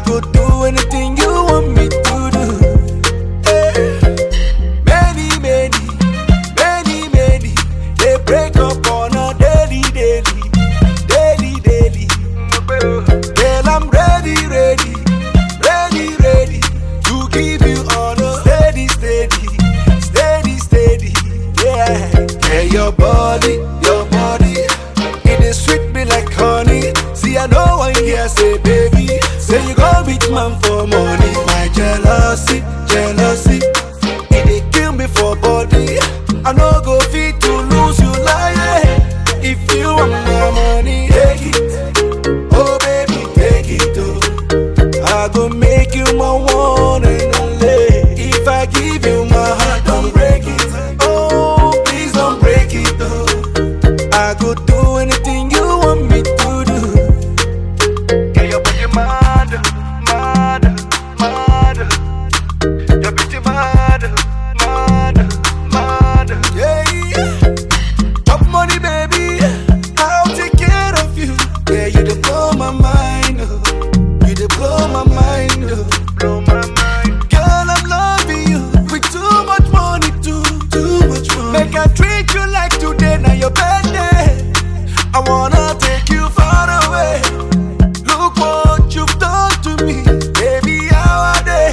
go do anything you want me to do. Many, they break up on a daily. Girl, I'm ready to give you all a steady, yeah. Yeah, your body, it is sweet me like honey. See, I know one here say, baby, say you go beat man for money. My jealousy, it dey kill me for body. I no go fit to lose you like if you want my money, take it. Oh baby, take it, oh. I go make you my one and only. If I give you my heart, don't break it. Oh, please don't break it, oh. I go do anything you want me to do. Get your body mad. Your bitch mad. Yeah. Top money, baby. I'll take care of you. Yeah, you dey blow my mind, oh. You dey blow my mind, oh. Blow my mind. Girl, I'm loving you with too much money, too much money. Make I treat you like today, now your birthday. I wanna take you far away. Look what you've done to me, baby. How are they?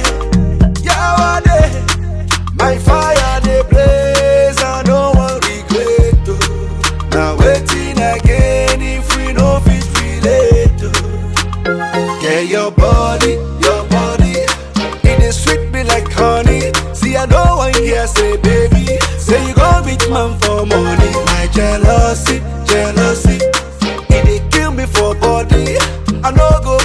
My fire they blaze, I don't want regret. Oh. Now waiting again if we no fit relate. Oh. Yeah, your body, it is sweet me like honey. See, I know one here say, baby, say you go beat man for money. My jealousy, it dey kill me for body. I no go